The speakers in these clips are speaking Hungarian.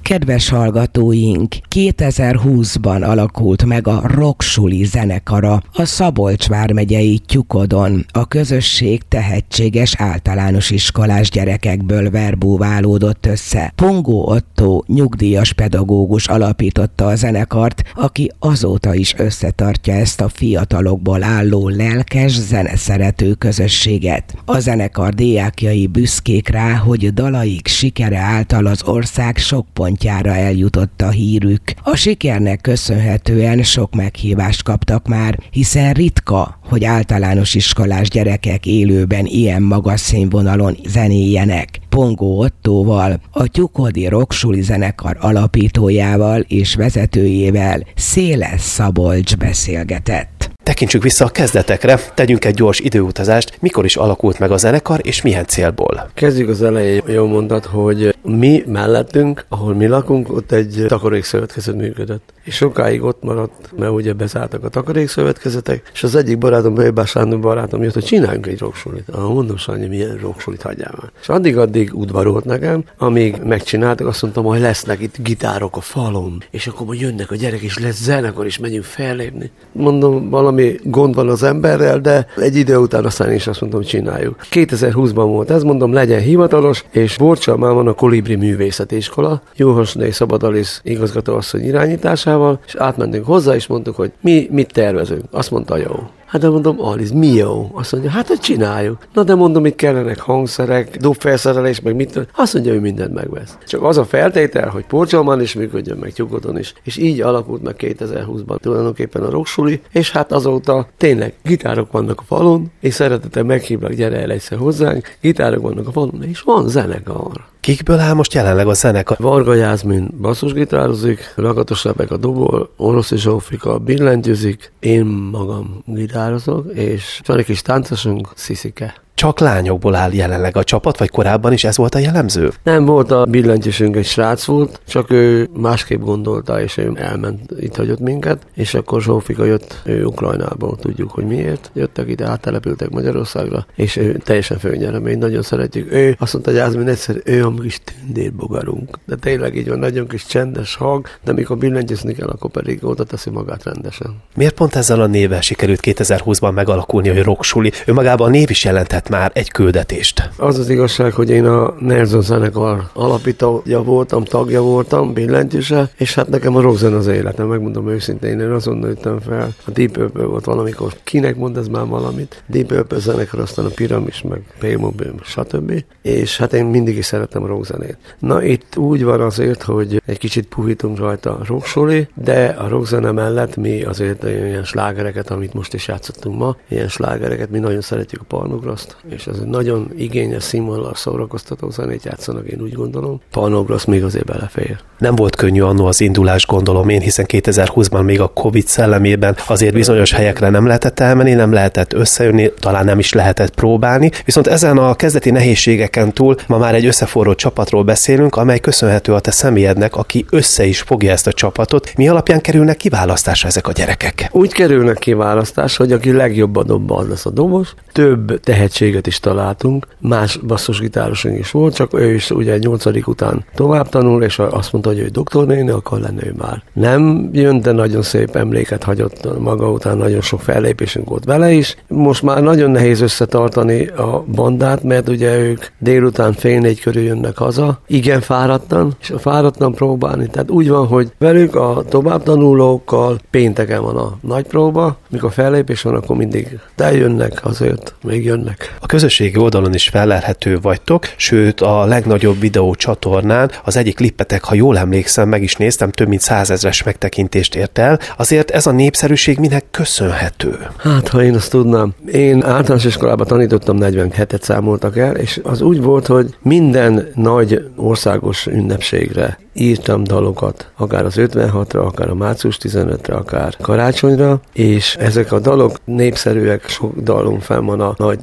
Kedves hallgatóink, 2020-ban alakult meg a Rocksuli zenekara a Szabolcs vármegyei Tyukodon. A közösség tehetséges általános iskolás gyerekekből verbúválódott össze. Pongó Ottó nyugdíjas pedagógus alapította a zenekart, aki azóta is összetartja ezt a fiatalokból álló lelkes zeneszerető közösséget. A zenekar diákjai büszkék rá, hogy dalaik sikere által az ország sok pontjára eljutott a hírük. A sikernek köszönhetően sok meghívást kaptak már, hiszen ritka, hogy általános iskolás gyerekek élőben ilyen magas színvonalon zenéljenek. Pongó Ottóval, a Tyukodi Rocksuli zenekar alapítójával és vezetőjével Széles Szabolcs beszélgetett. Tekintsük vissza a kezdetekre, tegyünk egy gyors időutazást, mikor is alakult meg a zenekar, és milyen célból. Kezdjük az elején, jó mondat, hogy mi mellettünk, ahol mi lakunk, ott egy takarékszövetkezet működött. És sokáig ott maradt, mert ugye bezártak a takarékszövetkezetek, és az egyik barátom, Bőbás Sándor barátom jött, hogy csináljunk egy rocksulit. Mondom, Sanyi, milyen rocksulit hagyjál már. És addig udvarolt nekem, amíg megcsináltak, azt mondtam, hogy lesznek itt gitárok a falon, és akkor majd jönnek a gyerek, és lesz zenekar, és megyünk fellépni. Mondom, valami gond van az emberrel, de egy idő után aztán is azt mondtam, hogy csináljuk. 2020-ban volt ez, mondom, legyen hivatalos, és Borcsalmán van a Kolibri Művészeti Iskola, Juhosné Szabad Alisz igazgatóasszony irányításával, és átmentünk hozzá, és mondtuk, hogy mi mit tervezünk. Azt mondta, jó. Hát de mondom, Alice, mi jó? Azt mondja, hát hogy csináljuk. Na de mondom, itt kellenek hangszerek, dobfelszerelés, meg mit. Azt mondja, ő mindent megvesz. Csak az a feltétel, hogy Borcsalmán is működjön, meg Tyukodon is. És így alakult meg 2020-ban tulajdonképpen a rocksuli, és hát azóta tényleg gitárok vannak a falon, és szeretettel meghívlak, gyere el egyszer hozzánk, gitárok vannak a falon, és van zenekar. Kikből áll most jelenleg a zenekar? Varga Jászmin basszusgitározik, Lakatos Rebeka dobol, Oroszi Zsófika billentyűzik, én magam gitározok, és van egy kis táncosunk, Sziszike. Csak lányokból áll jelenleg a csapat, vagy korábban is ez volt a jellemző? Nem, volt a billentyűsünk, egy srác volt, csak ő másképp gondolta, és ő elment, itt hagyott minket, és akkor Zsófika jött, ő Ukrajnából, tudjuk, hogy miért. Jöttek ide, áttelepültek Magyarországra, és ő teljesen főnyeremény, nagyon szeretjük. Ő azt mondta, hogy Jászmin egyszer, ő a kis tündérbogarunk. De tényleg így van, nagyon kis csendes hang, de mikor billentyűzni kell, akkor pedig oda teszi magát rendesen. Miért pont ezzel a névvel sikerült 2020-ban megalakulni, hogy rocksuli? Önmagában a név is jelenthet már egy küldetést. Az az igazság, hogy én a Nelson zenekar alapítója voltam, tagja voltam, billentyűse, és hát nekem a rockzene az életem, megmondom őszintén, én azon nőttem fel. A Deep Purple volt valamikor, kinek mond ez már valamit? Deep Purple zenekar, aztán a Piramis, meg Pale, stb. És hát én mindig is szerettem a rockzenét. Na itt úgy van azért, hogy egy kicsit puhítunk rajta a rocksuli, de a rockzene mellett mi azért ilyen slágereket, amit most is játszottunk ma, ilyen slágereket, mi nagyon szeretjük a Pornograszt, és ez egy nagyon igényes színvonalas szórakoztató zenét játszanak, én úgy gondolom. Pornograsz még azért belefér. Nem volt könnyű annó az indulás, gondolom én, hiszen 2020-ban még a Covid szellemében azért bizonyos helyekre nem lehetett elmenni, nem lehetett összejönni, talán nem is lehetett próbálni, viszont ezen a kezdeti nehézségeken túl ma már egy összeforró csapatról beszélünk, amely köszönhető a te személyednek, aki össze is fogja ezt a csapatot. Mi alapján kerülnek kiválasztásra ezek a gyerekek? Úgy kerülnek kiválasztásra, hogy aki legjobban dobba, az lesz a dobos. Több tehetséget is találtunk, más basszusgitárosunk is volt, csak ő is ugye 8. után tovább tanul, és azt mondta, hogy ő doktornéni akar lenni, ő már nem jön, de nagyon szép emléket hagyott maga után, nagyon sok fellépésünk volt vele is. Most már nagyon nehéz összetartani a bandát, mert ugye ők délután 3:30 körül jönnek haza, igen fáradtan, és a fáradtan próbálni. Tehát úgy van, hogy velük a továbbtanulókkal pénteken van a nagy próba, mikor fellépés van, akkor mindig eljönnek, azért még jönnek. A közösségi oldalon is felelhető vagytok, sőt a legnagyobb videó csatornán az egyik klippetek, ha jól emlékszem, meg is néztem, több mint 100 000-es megtekintést ért el. Azért ez a népszerűség minek köszönhető? Hát, ha én azt tudnám. Én általános iskolában tanítottam, 47-et számoltak el, és az úgy volt, hogy minden nagy országos ünnepségre írtam dalokat, akár az 56-ra, akár a március 15-re, akár karácsonyra, és ezek a dalok népszerűek, sok dalunk fenn van a nagy médiában,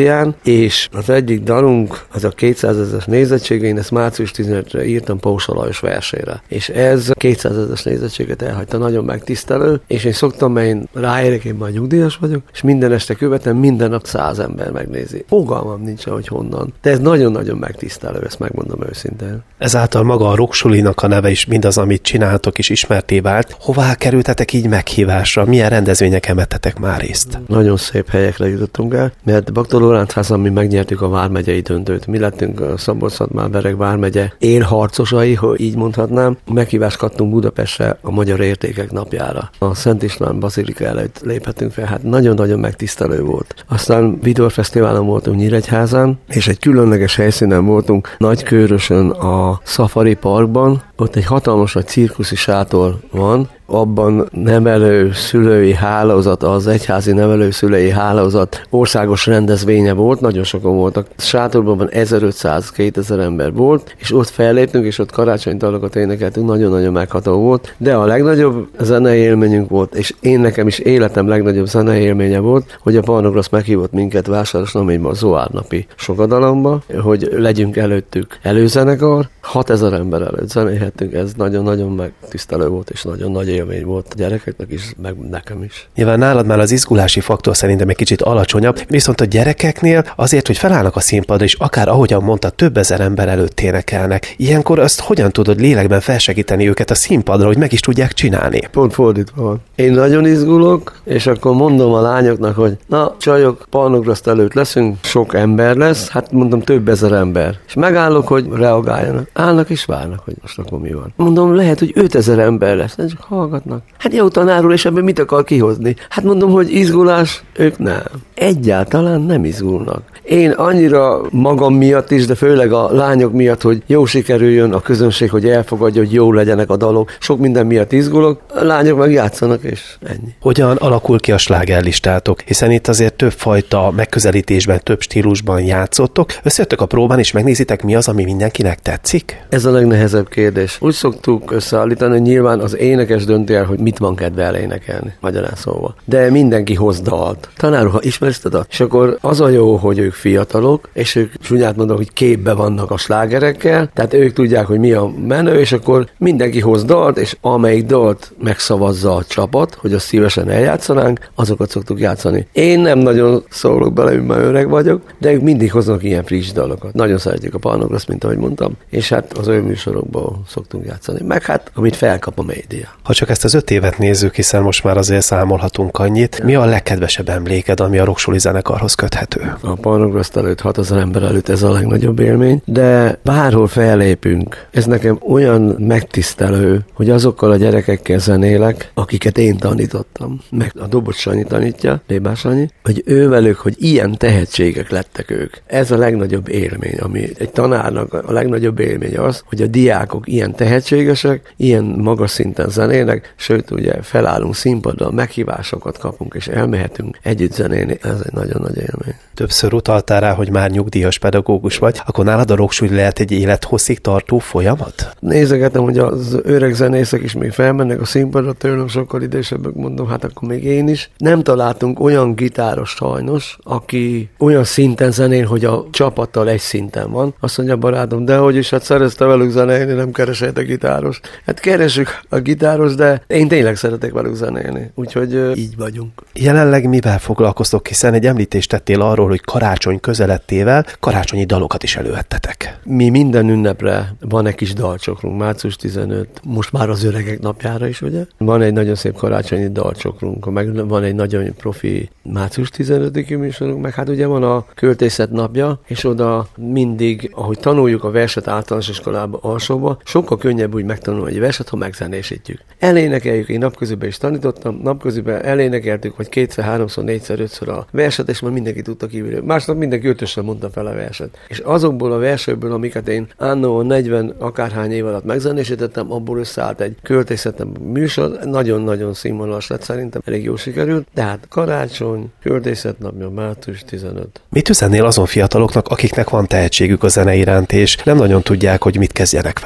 Adrián, és az egyik dalunk, az a 200 000-es nézettség, én ezt március 15-re írtam Pósa Lajos versére. És ez 200 000-es nézettséget elhagyta, nagyon megtisztelő, és én szoktam, mert én ráérek, én már nyugdíjas vagyok, és minden este követem, minden nap 100 ember megnézi. Fogalmam nincs, hogy honnan. De ez nagyon-nagyon megtisztelő, ezt megmondom őszintén. Ezáltal maga a Rocksulinak a neve is, mindaz, amit csináltok is ismerté vált. Hová kerültetek így meghívásra? Milyen rendezvényeken vettetek már részt? Nagyon szép helyekre jutottunk el, mert Bakta Lóránt házon mi megnyertük a vármegyei döntőt. Mi lettünk a Szabolcs-Szatmár-Bereg vármegye élharcosai, ha így mondhatnám. Meghívást kaptunk Budapestre a Magyar Értékek napjára. A Szent István bazilika előtt léphetünk fel, hát nagyon-nagyon megtisztelő volt. Aztán Vidor Fesztiválon voltunk Nyíregyházán, és egy különleges helyszínen voltunk Nagykőrösön a Safari Parkban. Ott egy hatalmas nagy cirkuszi sátor van, abban nevelőszülői hálózat, az egyházi nevelőszülői hálózat országos rendezvénye volt, nagyon sokan voltak. A sátorban 1500-2000 ember volt, és ott felléptünk, és ott karácsonydalokat énekeltünk, nagyon-nagyon megható volt, de a legnagyobb zenei élményünk volt, és én nekem is életem legnagyobb zenei élménye volt, hogy a Barnagrász meghívott minket Vásárosnaményba a Zoárnapi Sogadalomba, hogy legyünk előttük előzenekar, 6000 ember előtt zenéhettünk, ez nagyon-nagyon megtisztelő volt, és nagyon nagy élmény volt a gyerekeknek is, meg nekem is. Nyilván nálad már az izgulási faktor szerintem egy kicsit alacsonyabb, viszont a gyerekeknél azért, hogy felállnak a színpadra, és akár ahogyan mondta, több ezer ember előtt énekelnek. Ilyenkor azt hogyan tudod lélekben felsegíteni őket a színpadra, hogy meg is tudják csinálni? Pont fordítva van. Én nagyon izgulok, és akkor mondom a lányoknak, hogy na, csajok, Barnagrász előtt leszünk, sok ember lesz, hát mondom több ezer ember. És megállok, hogy reagáljanak. Állnak és várnak, hogy most akkor mi van. Mondom, lehet, hogy 5000 ember lesz. Csak hallgatnak. Hát jó tanárul, és ebből mit akar kihozni? Hát mondom, hogy izgulás, ők nem. Egyáltalán nem izgulnak. Én annyira magam miatt is, de főleg a lányok miatt, hogy jó sikerüljön a közönség, hogy elfogadja, hogy jó legyenek a dalok. Sok minden miatt izgulok, a lányok meg játszanak, és ennyi. Hogyan alakul ki a slágerlistátok? Hiszen itt azért többfajta megközelítésben, több stílusban játszottok. Összejöttök a próbán, és megnézitek, mi az, ami mindenkinek tetszik? Ez a legnehezebb kérdés. Úgy szoktuk összeállítani, hogy nyilván az énekes dönti el, hogy mit van kedve elénekelni, magyarán szóval. De mindenki hoz dalt. Tanár úr, ha ismersz a dalt, és akkor az a jó, hogy ők fiatalok, és ők csúnyát mondom, hogy képbe vannak a slágerekkel, tehát ők tudják, hogy mi a menő, és akkor mindenki hoz dalt, és amelyik dalt megszavazza a csapat, hogy azt szívesen eljátszanánk, azokat szoktuk játszani. Én nem nagyon szólok bele, mint már öreg vagyok, de ők mindig hoznak ilyen friss dalokat. Nagyon szeretjük a Barnagrász, mint ahogy mondtam, és hát az ő műsorokból szoktunk játszani. Meg hát, amit felkap a média. Ha csak ezt az 5 évet nézzük, hiszen most már azért számolhatunk annyit, mi a legkedvesebb emléked, ami a Rocksuli zenekarhoz köthető? A Barnagrász előtt 6000 ember előtt ez a legnagyobb élmény, de bárhol fellépünk. Ez nekem olyan megtisztelő, hogy azokkal a gyerekekkel zenélek, akiket én tanítottam. Meg a Dobot Sanyi tanítja, Lébás Sanyi, hogy ővelük, hogy ilyen tehetségek lettek ők. Ez a legnagyobb élmény, ami egy tanárnak a legnagyobb élmény az, hogy a diákok ilyen tehetségesek, ilyen magas szinten zenélnek, sőt ugye felállunk színpadra, meghívásokat kapunk, és elmehetünk együtt zenélni. Ez egy nagyon nagy élmény. Többször utaltál rá, hogy már nyugdíjas pedagógus vagy, akkor nálad a Rocksuli lehet egy élethosszig tartó folyamat? Nézegetem, hogy az öreg zenészek is még felmennek a színpadra, tőlem sokkal idősebbek, mondom, hát akkor még én is. Nem találtunk olyan gitáros sajnos, aki olyan szinten zenél, hogy a csapattal egy szinten van. Azt mondja barátom, de hogy is, hát szerezte velük zenélni, nem keresett a gitáros. Hát keresünk a gitáros, de én tényleg szeretek velük zenélni. Úgyhogy így vagyunk. Jelenleg mivel foglalkoztok, hiszen egy említést tettél arról, hogy karácsony közelettével karácsonyi dalokat is elővettetek. Mi minden ünnepre van egy kis dalcsokrunk, március 15, most már az öregek napjára is, ugye? Van egy nagyon szép karácsonyi dalcsokrunk, meg van egy nagyon profi március 15-i műsorunk, meg hát ugye van a költészet napja, és oda mindig, ahogy tanuljuk a verset általános iskolába, alsóba, sokkal könnyebb úgy megtanulni egy verset, ha megzenésítjük. Elénekeljük, én napközben is tanítottam, napközben elénekeltük, hogy 2-szer, 3-szor, 4-szer, 5-ször a verset, és már mindenki tudta kívülről. Másnap mindenki 5-ösen mondta fel a verset. És azokból a versekből, amiket én annó 40 akárhány év alatt megzenésítettem, abból összeállt egy költészetem műsor, nagyon-nagyon színvonalas lett, szerintem elég jól sikerült, de hát karácsony, költészetnapja, március 15. Mit üzennél azon fiataloknak, akiknek van tehetségük a zene iránt, és nem nagyon tudják, hogy mit kezdjenek vele?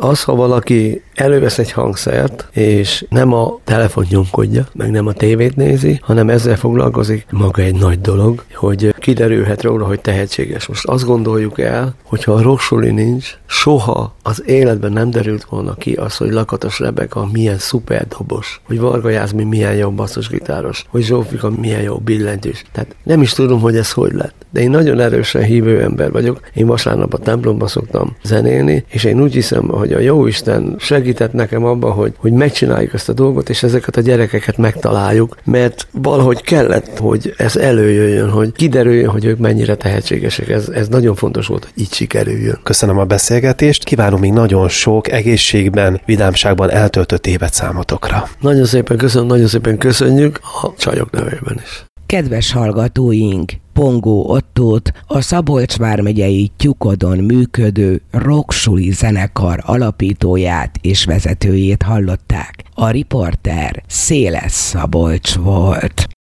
Az, ha valaki elővesz egy hangszert, és nem a telefont nyomkodja, meg nem a tévét nézi, hanem ezzel foglalkozik, maga egy nagy dolog, hogy kiderülhet róla, hogy tehetséges. Most azt gondoljuk el, hogyha a rocksuli nincs, soha az életben nem derült volna ki az, hogy Lakatos Rebeka milyen szuper dobos, hogy Varga Jászmin milyen jó basszusgitáros, hogy Zsófika milyen jó billentyűs. Tehát nem is tudom, hogy ez hogy lett. De én nagyon erősen hívő ember vagyok. Én vasárnap a templomba szoktam zenélni, és én úgy hiszem, hogy a Jóisten segített nekem abban, hogy megcsináljuk ezt a dolgot, és ezeket a gyerekeket megtaláljuk, mert valahogy kellett, hogy ez előjöjjön, hogy kiderüljön, hogy ők mennyire tehetségesek. Ez nagyon fontos volt, hogy így sikerüljön. Köszönöm a beszélgetést, kívánom még nagyon sok egészségben, vidámságban eltöltött évet számotokra. Nagyon szépen köszönöm, nagyon szépen köszönjük a csajok nevében is. Kedves hallgatóink, Pongó Ottót, a Szabolcs vármegyei Tyukodon működő rocksuli zenekar alapítóját és vezetőjét hallották. A riporter Széles Szabolcs volt.